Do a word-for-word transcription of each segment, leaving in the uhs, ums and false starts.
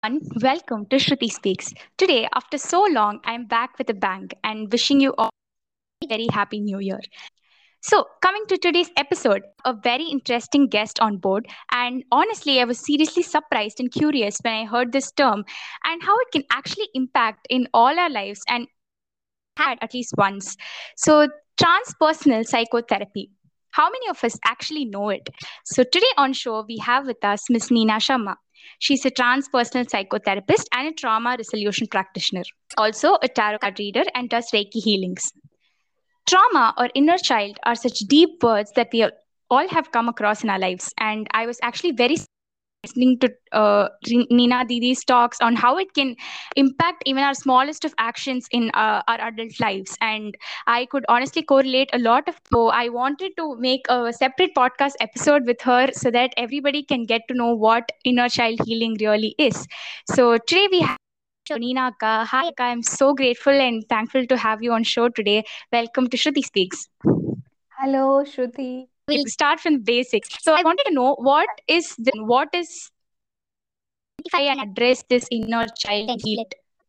Welcome to Shruti Speaks. Today, after so long, I'm back with a bang and wishing you all a very happy new year. So, coming to today's episode, a very interesting guest on board, and honestly, I was seriously surprised and curious when I heard this term and how it can actually impact in all our lives and had at least once. So, transpersonal psychotherapy. How many of us actually know it? So, today on show, we have with us Miss Neena Sharma. She's a transpersonal psychotherapist and a trauma resolution practitioner, also a tarot card reader and does Reiki healings. Trauma or inner child are such deep words that we all have come across in our lives. And I was actually very listening to uh, Nina Didi's talks on how it can impact even our smallest of actions in uh, our adult lives. And I could honestly correlate a lot of. So I wanted to make a separate podcast episode with her so that everybody can get to know what inner child healing really is. So today we have Nina Akka. Hi Akka, I'm so grateful and thankful to have you on show today. Welcome to Shruti Speaks. Hello, Shruti. We'll start from the basics. So I wanted to know what is the, what is identify and address this inner child healing.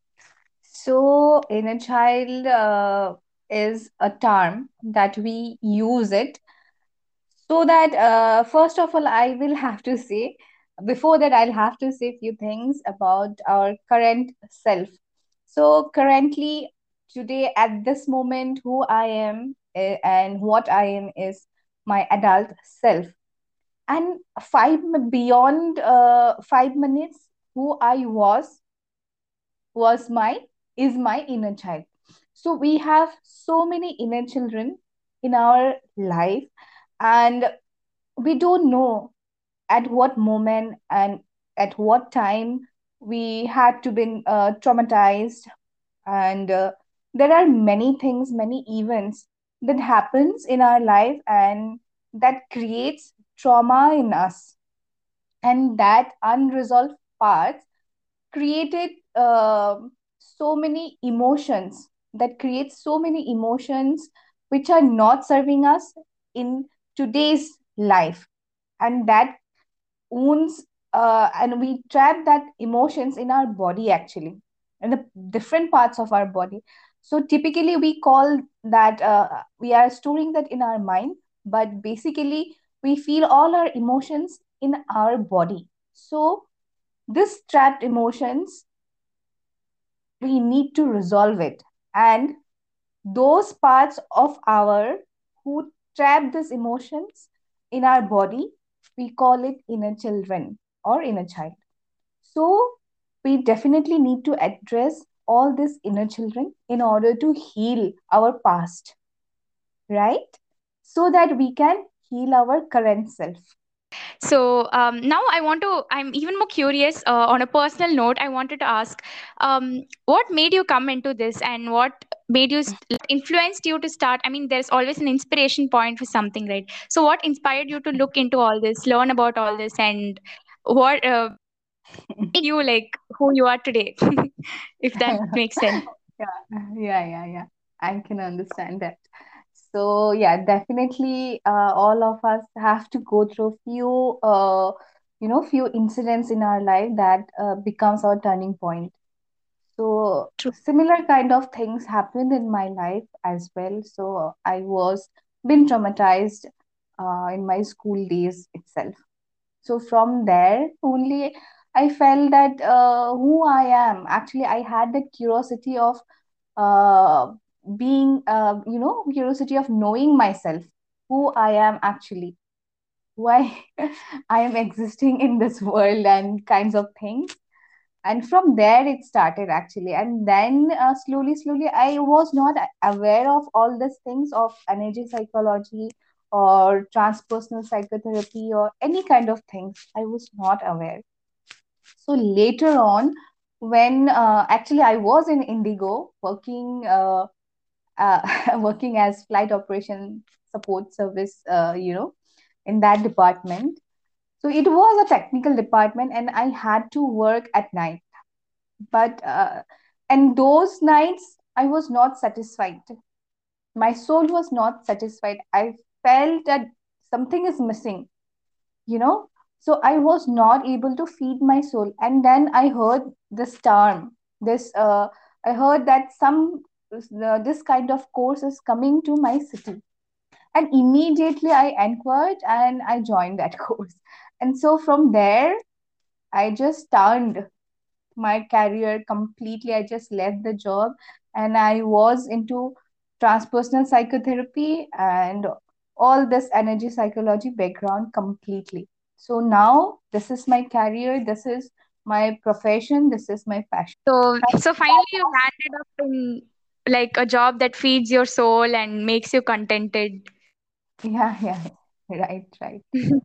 So, inner child uh, is a term that we use it so that, uh, first of all, I will have to say, before that, I'll have to say a few things about our current self. So, currently, today, at this moment, who I am uh, and what I am is my adult self. And five beyond uh, five minutes, who I was was my is my inner child. So we have so many inner children in our life, and we don't know at what moment and at what time we had to be uh, traumatized. And uh, there are many things, many events that happens in our life, and that creates trauma in us, and that unresolved parts created uh, so many emotions that creates so many emotions which are not serving us in today's life, and that wounds uh, and we trap that emotions in our body actually, in the different parts of our body. So typically we call that uh, we are storing that in our mind, but basically we feel all our emotions in our body. So this trapped emotions, we need to resolve it. And those parts of our who trap these emotions in our body, we call it inner children or inner child. So we definitely need to address all these inner children in order to heal our past, right? So that we can heal our current self. So um, now I want to. I'm even more curious. Uh, on a personal note, I wanted to ask, um, what made you come into this, and what made you st- influenced you to start? I mean, there's always an inspiration point for something, right? So, what inspired you to look into all this, learn about all this, and what uh, made you like who you are today? If that makes sense. Yeah, yeah, yeah, yeah. I can understand that. So yeah, definitely, uh, all of us have to go through few, uh, you know, few incidents in our life that uh, becomes our turning point. So True. similar kind of things happened in my life as well. So I was been traumatized uh, in my school days itself. So from there only I felt that uh, who I am. Actually, I had the curiosity of uh, being, uh, you know, curiosity of knowing myself, who I am actually, why I am existing in this world, and kinds of things. And from there it started actually. And then uh, slowly, slowly, I was not aware of all these things of energy psychology or transpersonal psychotherapy or any kind of things. I was not aware. So later on, when uh, actually I was in Indigo working uh, uh, working as flight operation support service, uh, you know, in that department. So it was a technical department, and I had to work at night. But uh, and those nights I was not satisfied. My soul was not satisfied. I felt that something is missing. You know, So I was not able to feed my soul. And then I heard this term, this uh, I heard that some uh, this kind of course is coming to my city, and immediately I inquired and I joined that course. And so from there, I just turned my career completely. I just left the job and I was into transpersonal psychotherapy and all this energy psychology background completely. So now this is my career, this is my profession, this is my passion. So, so finally you landed up in like a job that feeds your soul and makes you contented. Yeah, yeah, right, right.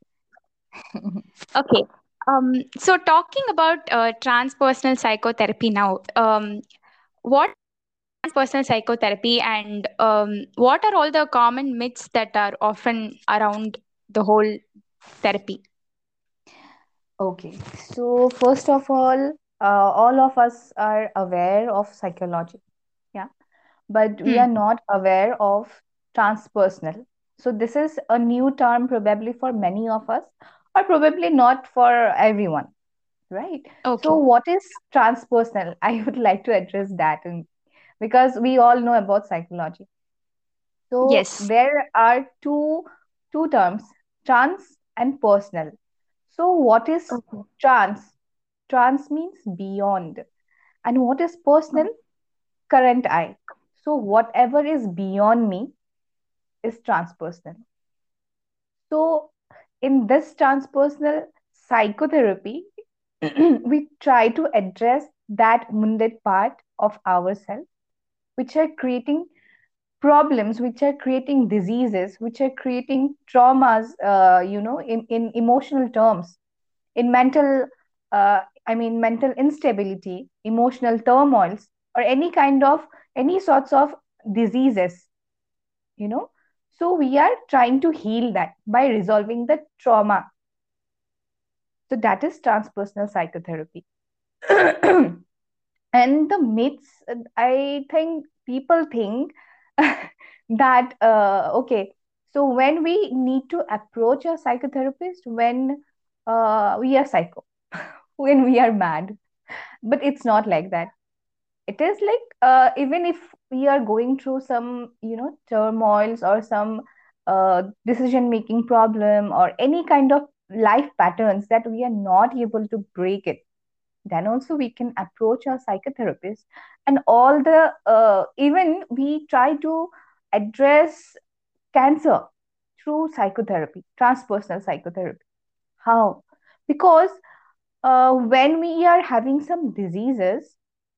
Okay. Um, so talking about uh, transpersonal psychotherapy now, um, what transpersonal psychotherapy and um, what are all the common myths that are often around the whole therapy? Okay, so first of all, uh, all of us are aware of psychology, yeah, but we Hmm. are not aware of transpersonal. So this is a new term probably for many of us, or probably not for everyone, right? So Okay. what is transpersonal? I would like to address that, and because we all know about psychology. So Yes. there are two two terms, trans and personal. So what is Okay. trans? Trans means beyond. And what is personal? Current I. So whatever is beyond me is transpersonal. So in this transpersonal psychotherapy, we try to address that wounded part of ourselves, which are creating problems, which are creating diseases, which are creating traumas, uh, you know, in, in emotional terms, in mental, uh, I mean, mental instability, emotional turmoils, or any kind of, any sorts of diseases, you know. So we are trying to heal that by resolving the trauma. So that is transpersonal psychotherapy. And the myths, uh, I think people think that uh, okay, so when we need to approach a psychotherapist when uh, we are psycho, when we are mad, but it's not like that. It is like, uh, even if we are going through some, you know, turmoils or some uh, decision making problem or any kind of life patterns that we are not able to break it, then also we can approach our psychotherapist. And all the uh, even we try to address cancer through psychotherapy, transpersonal psychotherapy. How? Because uh, when we are having some diseases,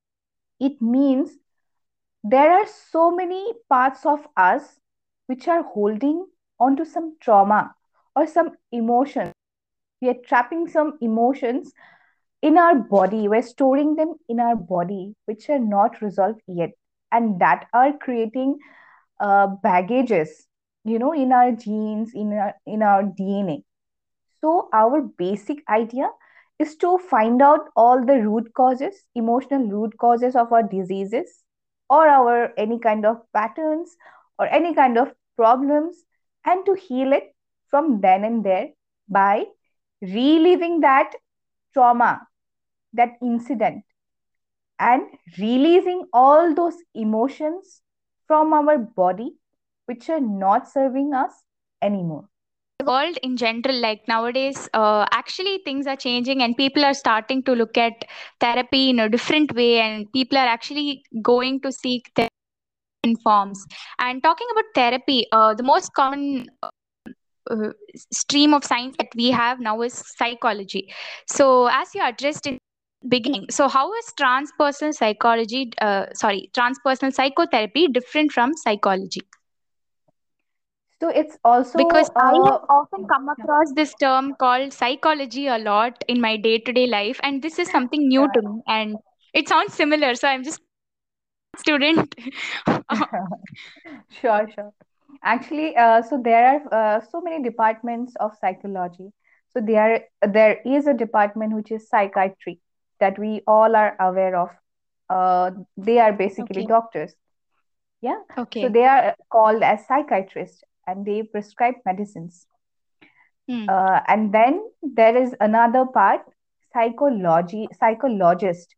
it means there are so many parts of us which are holding onto some trauma or some emotion. We are trapping some emotions in our body. We're storing them in our body, which are not resolved yet, and that are creating uh, baggages, you know, in our genes, in our in our D N A. So our basic idea is to find out all the root causes, emotional root causes of our diseases or our any kind of patterns or any kind of problems, and to heal it from then and there by reliving that trauma, that incident, and releasing all those emotions from our body which are not serving us anymore. World in general, like nowadays, uh, actually things are changing and people are starting to look at therapy in a different way, and people are actually going to seek therapy in forms. And talking about therapy, uh, the most common uh, stream of science that we have now is psychology. So as you addressed in beginning, so how is transpersonal psychology uh, sorry transpersonal psychotherapy different from psychology? So it's also Because I uh, have often come across this term called psychology a lot in my day to day life, and this is something new to me, and it sounds similar. So I'm just student. sure, sure. Actually, uh, so there are uh, so many departments of psychology. So there, there is a department which is psychiatry that we all are aware of. Uh, they are basically Okay. doctors. Yeah. So Okay. they are called as psychiatrists and they prescribe medicines. Hmm. Uh, and then there is another part, psychology, psychologist.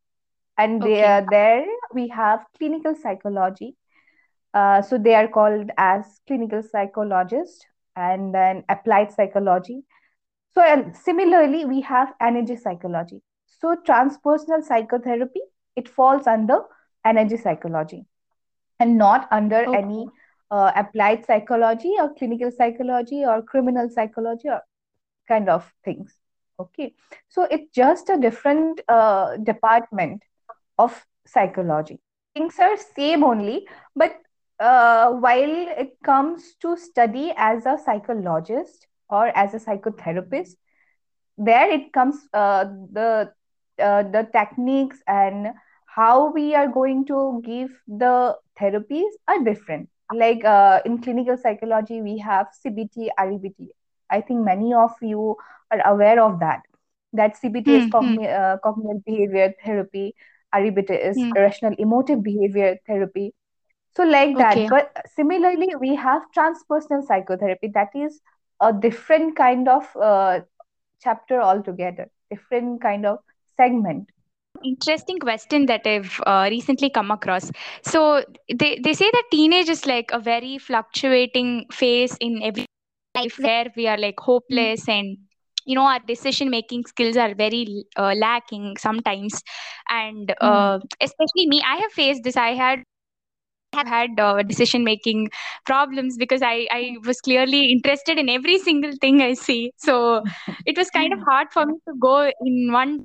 And they, Okay. uh, there we have clinical psychology. Uh, so they are called as clinical psychologist, and then applied psychology. So, and similarly, we have energy psychology. So, transpersonal psychotherapy, it falls under energy psychology and not under any Okay. uh, applied psychology or clinical psychology or criminal psychology or kind of things. Okay. So, it's just a different uh, department of psychology. Things are same only, but uh, while it comes to study as a psychologist or as a psychotherapist, there it comes uh, the uh, the techniques and how we are going to give the therapies are different. Like uh, in clinical psychology we have cbt, rbt. I think many of you are aware of that, that cbt is Hmm. Hmm. cogni- uh, cognitive behavior therapy, rbt is Hmm. rational emotive behavior therapy. So like that, Okay. but similarly we have transpersonal psychotherapy, that is a different kind of uh, chapter altogether, different kind of segment. Interesting question that I've uh, recently come across. So they, they say that teenage is like a very fluctuating phase in every life where we are like hopeless, and you know our decision making skills are very uh, lacking sometimes. And Hmm. uh, especially me, I have faced this. I had have had uh, decision making problems because I, I was clearly interested in every single thing I see. So it was kind of hard for me to go in one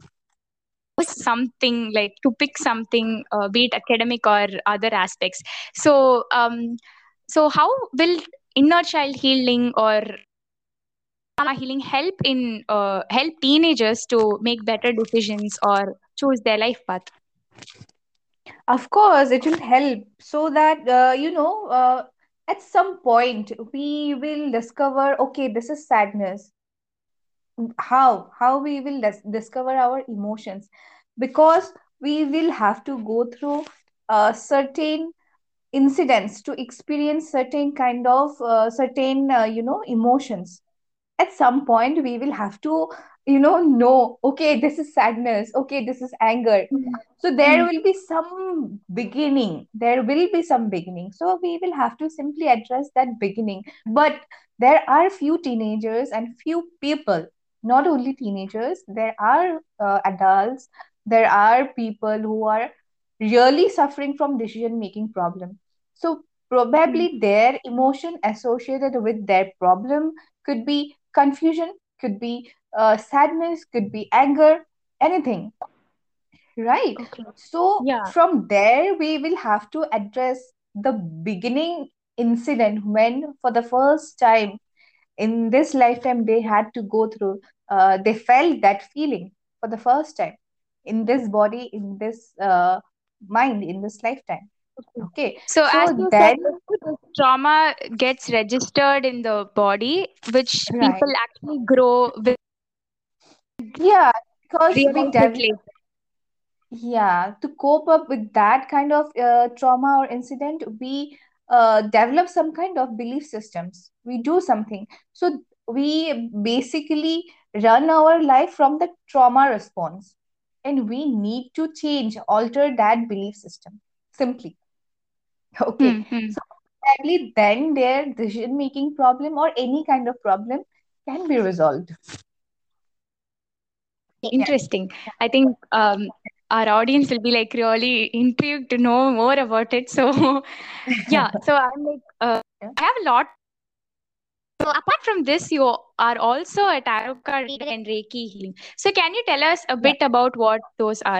something, like to pick something, uh, be it academic or other aspects. So um so how will inner child healing or trauma healing help in uh, help teenagers to make better decisions or choose their life path? Of course, it will help so that, uh, you know, uh, at some point we will discover, okay, this is sadness. How? How we will dis- discover our emotions? Because we will have to go through uh, certain incidents to experience certain kind of uh, certain, uh, you know, emotions. At some point we will have to, you know know, okay, this is sadness, okay, this is anger. Mm. So there Mm. will be some beginning, there will be some beginning, so we will have to simply address that beginning. But there are few teenagers and few people, not only teenagers, there are uh, adults, there are people who are really suffering from decision making problem. So Mm. probably their emotion associated with their problem could be confusion, could be uh, sadness, could be anger, anything, right? Okay. So Yeah. from there, we will have to address the beginning incident when, for the first time in this lifetime, they had to go through, uh, they felt that feeling for the first time in this body, in this uh, mind, in this lifetime. Okay. Okay, So as so you said, then, this trauma gets registered in the body, which right, people actually grow with, yeah, because we realize it develop. later. Yeah, to cope up with that kind of uh, trauma or incident, we uh, develop some kind of belief systems. We do something. So we basically run our life from the trauma response. And we need to change, alter that belief system. Simply. Okay. Hmm. Hmm. So probably then their decision making problem or any kind of problem can be resolved. Yeah. Interesting. I think um, our audience will be like really intrigued to know more about it. So, yeah. So I'm like, uh, Yeah. I have a lot. So apart from this, you are also a tarot card reader and Reiki healing. So can you tell us a Yeah. bit about what those are?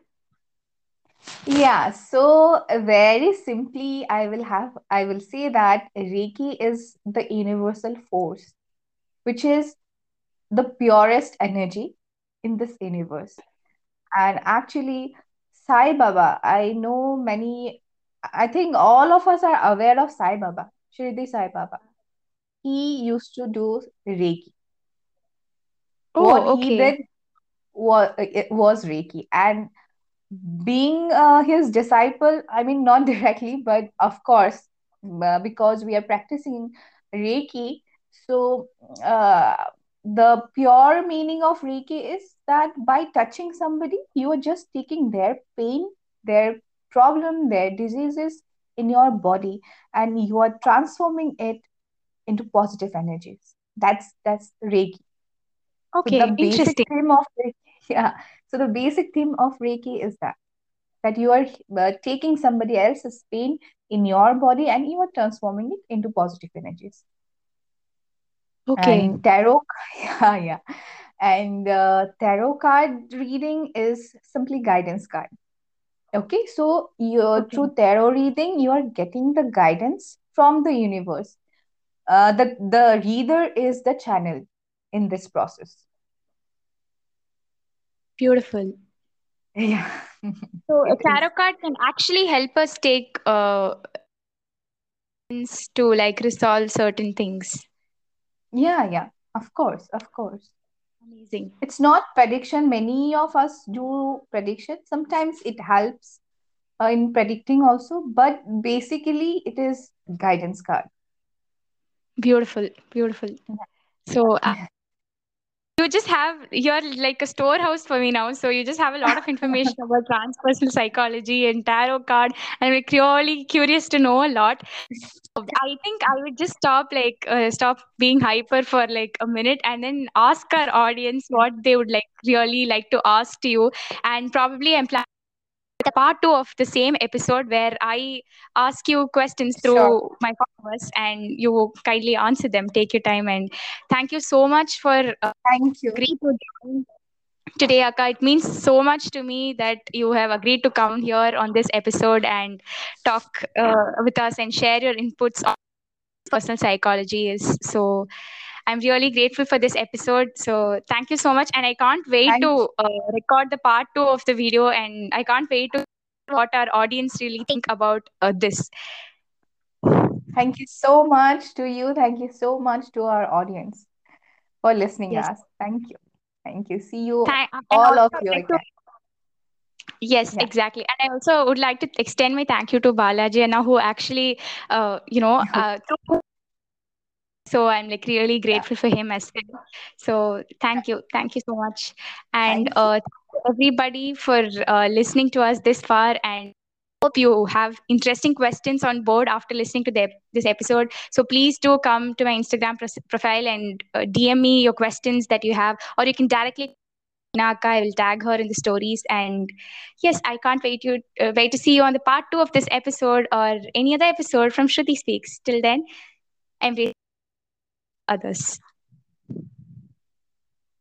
Yeah, so uh, very simply, I will have I will say that Reiki is the universal force, which is the purest energy in this universe. And actually, Sai Baba, I know many, I think all of us are aware of Sai Baba, Shirdi Sai Baba. He used to do Reiki. What Oh, he okay. did was, it was Reiki. And being uh, his disciple, I mean, not directly, but of course, uh, because we are practicing Reiki, So, uh, the pure meaning of Reiki is that by touching somebody, you are just taking their pain, their problem, their diseases in your body, and you are transforming it into positive energies. That's that's Reiki. So the Okay, basic interesting. theme of Reiki, yeah. So the basic theme of Reiki is that that you are uh, taking somebody else's pain in your body and you are transforming it into positive energies. Okay, And tarot, yeah, yeah. And uh, tarot card reading is simply guidance card. Okay, so you okay, through tarot reading, you are getting the guidance from the universe. Uh, the the reader is the channel in this process. beautiful. Yeah, So a it is. tarot card can actually help us take uh to like resolve certain things. Yeah, yeah. Of course, of course. Amazing. It's not prediction. Many of us do prediction. Sometimes it helps uh, in predicting also, but basically it is guidance card. Beautiful, beautiful. So uh, you just have you're like a storehouse for me now. So you just have a lot of information about transpersonal psychology and tarot card, and I'm like really curious to know a lot. I think I would just stop like uh, stop being hyper for like a minute and then ask our audience what they would like really like to ask to you, and probably I'm planning the part two of the same episode where I ask you questions Sure. through my followers and you kindly answer them. Take your time, and thank you so much for uh, Thank you. agreeing to join today, Akka. It means so much to me that you have agreed to come here on this episode and talk uh, with us and share your inputs on personal psychology is. So I'm really grateful for this episode. So thank you so much, and I can't wait Thank to uh, record the part two of the video, and I can't wait to what our audience really think about uh, this. thank you so much to you. Thank you so much to our audience for listening Yes, us. Thank you. Thank you. See you Thank, and all also of I'd you like to again. yes, Yeah. exactly, and I also would like to extend my thank you to Balaji Anna, who actually, uh, you know, uh, through so I'm like really Yeah. grateful for him as well. So thank you, thank you so much, and Thank you. uh, thank you everybody for uh, listening to us this far. And hope you have interesting questions on board after listening to the, this episode. So please do come to my Instagram pros- profile and uh, D M me your questions that you have, or you can directly Naka. I will tag her in the stories. And yes, I can't wait you uh, wait to see you on the part two of this episode or any other episode from Shruti Speaks. Till then, I'm others.